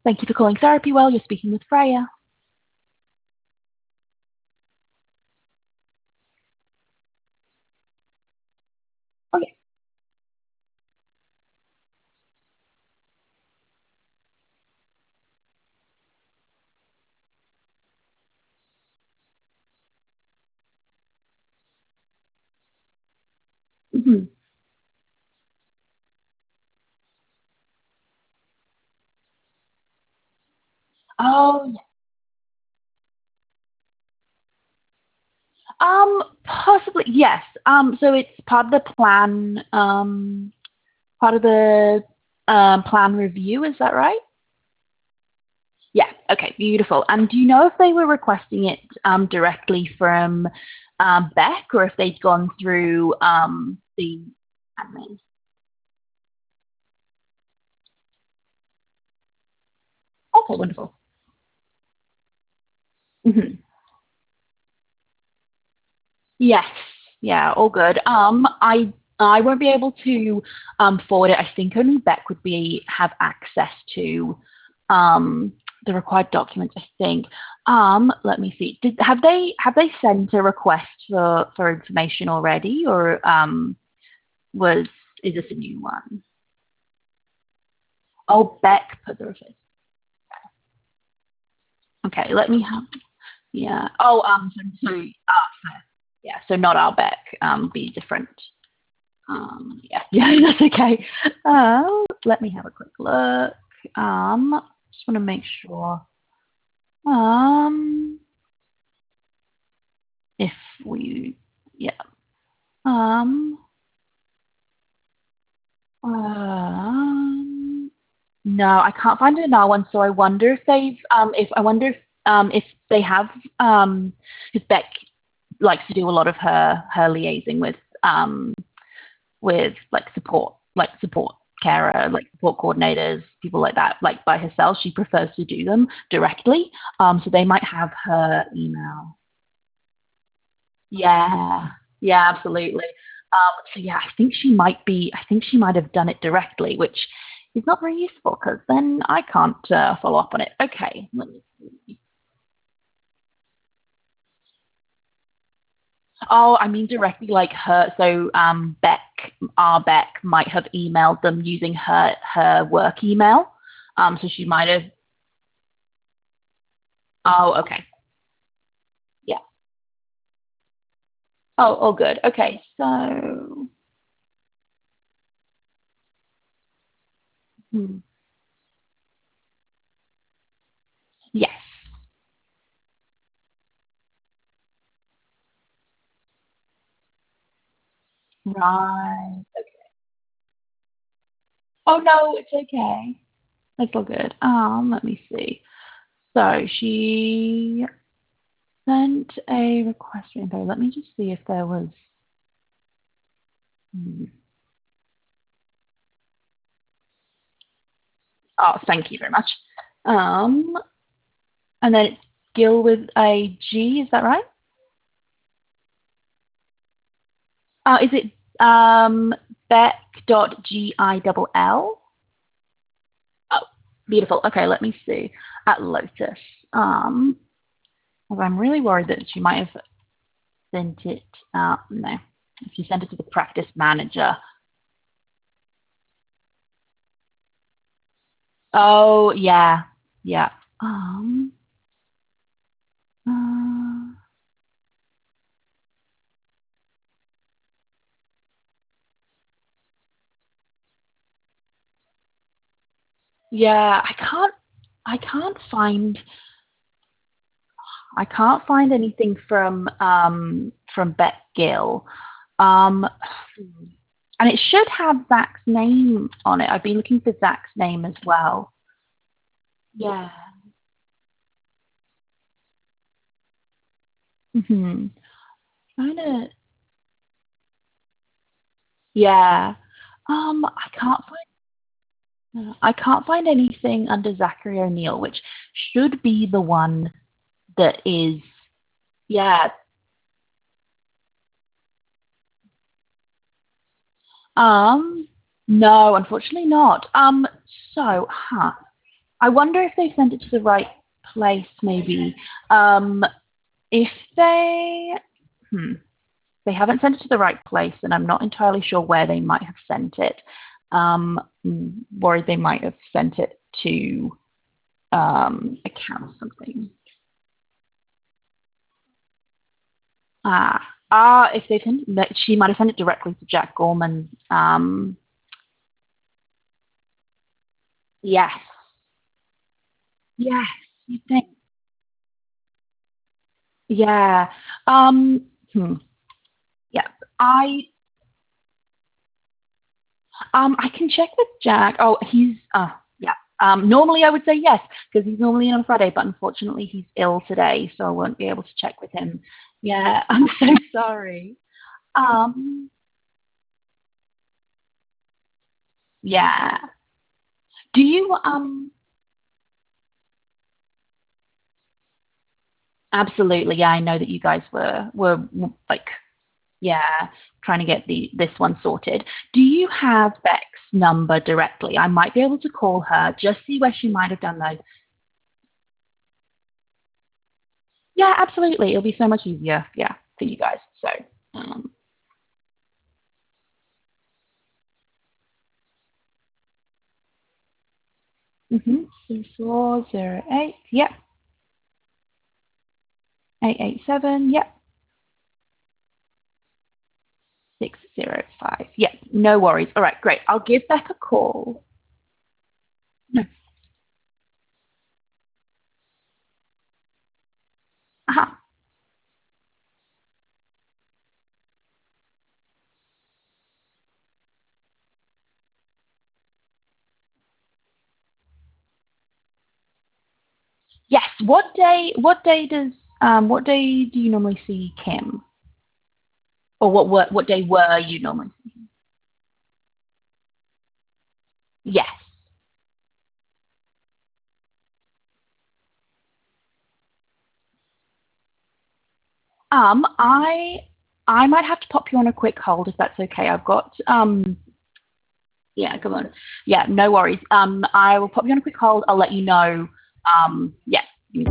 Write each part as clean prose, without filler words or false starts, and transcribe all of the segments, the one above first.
Thank you for calling Therapy Well. You're speaking with Freya. Okay. Mhm. Oh, yeah. Possibly, yes. So it's part of the plan, part of the plan review, is that right? Yeah. Okay, beautiful. And do you know if they were requesting it directly from Beck or if they'd gone through the admin? Okay, wonderful. Mhm. Yes. Yeah, all good. I won't be able to forward it. I think only Beck would be have access to the required documents, I think. Let me see. Have they sent a request for information already or was is this a new one? Oh, Beck put the request. Okay, let me have yeah. Oh, yeah, so not our Beck, be different. Yeah, yeah, that's okay. Let me have a quick look. Just want to make sure. Um, if we, yeah. Um, um, no, I can't find another one. So I wonder if they have, because Beck likes to do a lot of her liaising with like support carer, like support coordinators, people like that, like by herself. She prefers to do them directly. So they might have her email. Yeah, yeah, absolutely. So yeah, I think she might have done it directly, which is not very useful because then I can't follow up on it. Okay, let me see. Oh, I mean directly like her. So our Beck might have emailed them using her work email. So she might have. Oh, okay. Yeah. Oh, all good. Okay. So, hmm, yes. Right. Oh no, it's okay. That's all good. Let me see. So she sent a request for info. Let me just see if there was. Hmm. Oh, thank you very much. Um, and then it's Gil with a G. Is that right? Is it Beck.Gill? Oh, beautiful. Okay, let me see. At Lotus. Um, well, I'm really worried that she might have sent it. No, if you sent it to the practice manager. Oh, yeah, yeah. Um, uh, yeah. I can't find anything from Beck Gill. Um, and it should have Zach's name on it. I've been looking for Zach's name as well. Yeah. Hmm. Trying to. Yeah. I can't find anything under Zachary O'Neill, which should be the one that is. Yeah. Um. No, unfortunately not. So, huh. I wonder if they sent it to the right place, maybe. Um, if hmm, they haven't sent it to the right place, and I'm not entirely sure where they might have sent it. Worried they might have sent it to account or something. If they sent it, she might have sent it directly to Jack Gorman. Yes, yes, you think? Yeah. Um, hmm, yeah. I I can check with Jack. Oh, he's yeah. Normally I would say yes because he's normally in on Friday, but unfortunately he's ill today, so I won't be able to check with him. Yeah, I'm so sorry. Um, yeah. Do you absolutely? Yeah, I know that you guys were like yeah trying to get the this one sorted. Do you have Beck's number directly? I might be able to call her just see where she might have done those. Yeah, absolutely. It'll be so much easier. Yeah, for you guys. So. Um, Mm-hmm. 3408. Yep. 887. Yep. 605. Yep. No worries. All right. Great. I'll give Beck a call. No. Uh-huh. Yes. What day? What day do you normally see Kim? Or what day were you normally? Yes. I might have to pop you on a quick hold if that's okay. I've got yeah, come on. Yeah, no worries. I will pop you on a quick hold. I'll let you know. Yeah.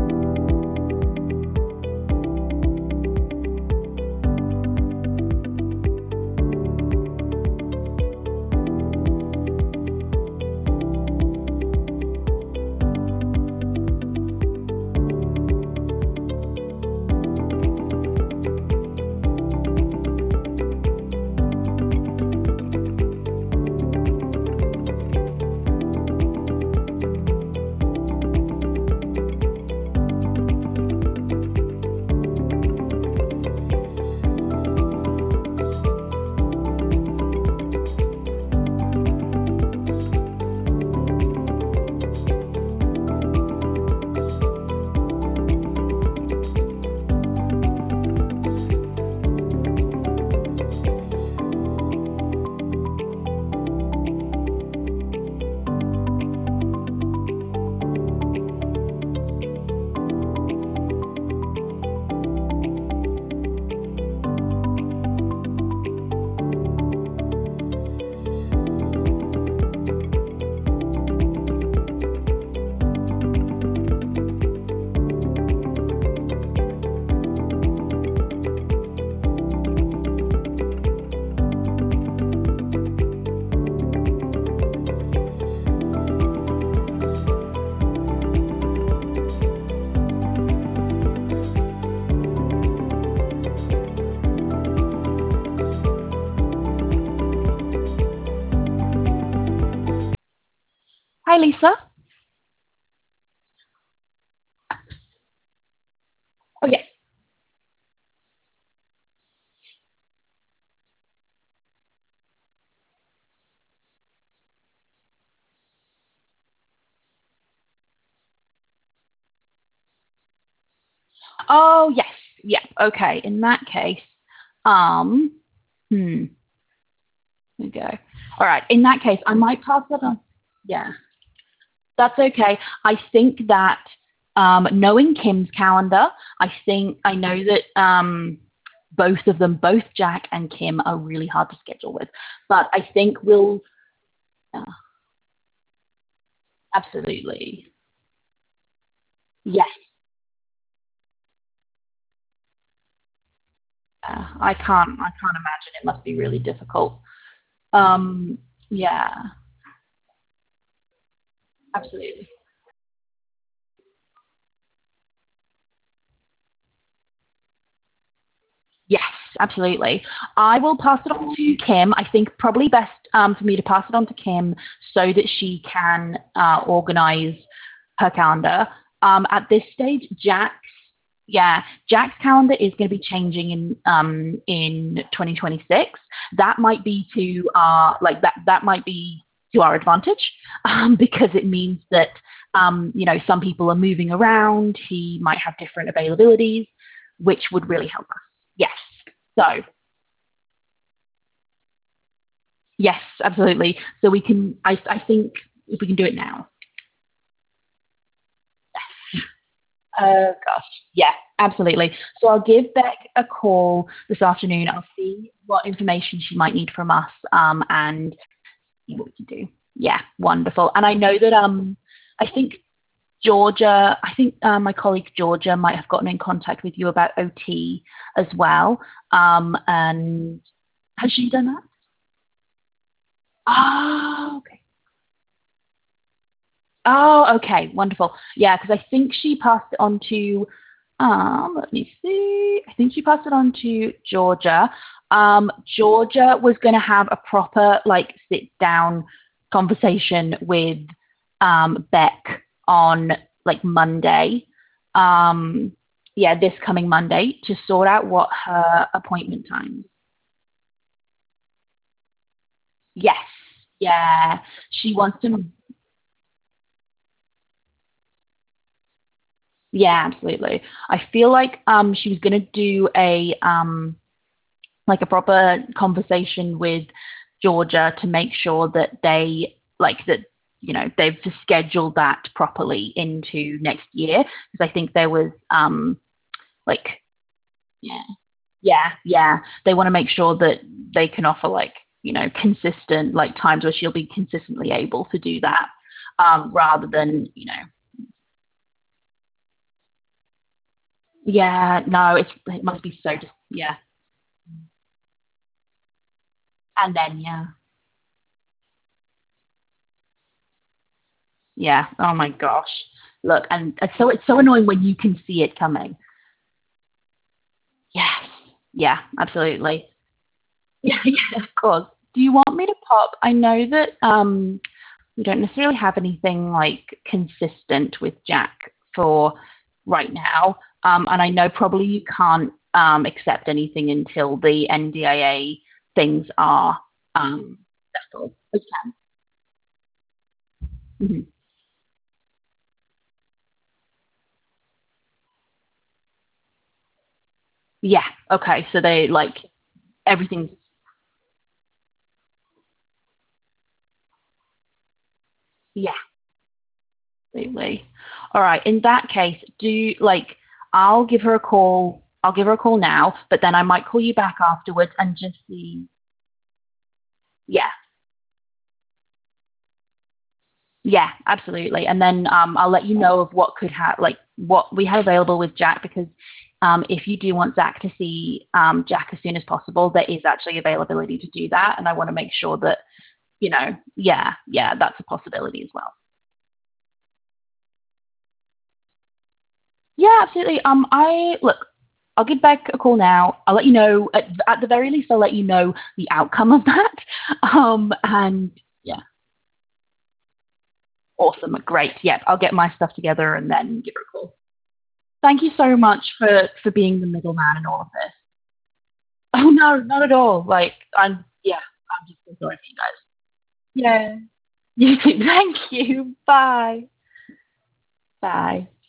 Hi, Lisa. Oh, yeah. Oh, yes. Yeah. Okay. In that case, um, hmm, there we go. All right. In that case, I might pass that on. Yeah, that's okay. I think that knowing Kim's calendar, I know that both of them, both Jack and Kim, are really hard to schedule with. But I think we'll absolutely. Yes. I can't imagine. It must be really difficult. Um, yeah, absolutely. Yes, absolutely. I will pass it on to Kim. I think probably best for me to pass it on to Kim so that she can organize her calendar. At this stage, yeah, Jack's calendar is going to be changing in 2026. That might be to our like that might be to our advantage because it means that some people are moving around. He might have different availabilities, which would really help us. Yes. So yes, absolutely. So we can. I think if we can do it now. Oh gosh, yeah, absolutely. So I'll give Beck a call this afternoon. I'll see what information she might need from us, and see what we can do. Yeah, wonderful. And I know that I think Georgia, I think my colleague Georgia might have gotten in contact with you about OT as well. And has she done that? Oh, okay. Oh, okay, wonderful. Yeah, because I think she passed it on to, let me see. I think she passed it on to Georgia. Georgia was going to have a proper like sit down conversation with Beck on like Monday. Um, yeah, this coming Monday to sort out what her appointment times. Yes, yeah, she wants to. Yeah, absolutely. I feel like she was gonna do a like a proper conversation with Georgia to make sure that they like that they've scheduled that properly into next year because I think there was like yeah yeah they want to make sure that they can offer like consistent like times where she'll be consistently able to do that rather than yeah no it must be so just yeah and then yeah. Yeah. Oh my gosh. Look, and it's so annoying when you can see it coming. Yes. Yeah, absolutely. Yeah, yeah, of course. Do you want me to pop? I know that we don't necessarily have anything like consistent with Jack for right now. And I know probably you can't accept anything until the NDIA things are settled. Okay. Mhm. Yeah. Okay. So they like everything's yeah. Absolutely. All right. In that case, do like I'll give her a call. I'll give her a call now, but then I might call you back afterwards and just see. Yeah, yeah, absolutely. And then I'll let you know of what could have like what we have available with Jack because if you do want Zach to see Jack as soon as possible, there is actually availability to do that, and I want to make sure that yeah, yeah, that's a possibility as well. Yeah, absolutely. I look. I'll give back a call now. I'll let you know. At the very least, I'll let you know the outcome of that. And yeah, awesome, great. Yep, I'll get my stuff together and then give her a call. Thank you so much for being the middleman in all of this. Oh no, not at all. Like I'm just so sorry for you guys. Yeah. You too. Thank you. Bye. Bye.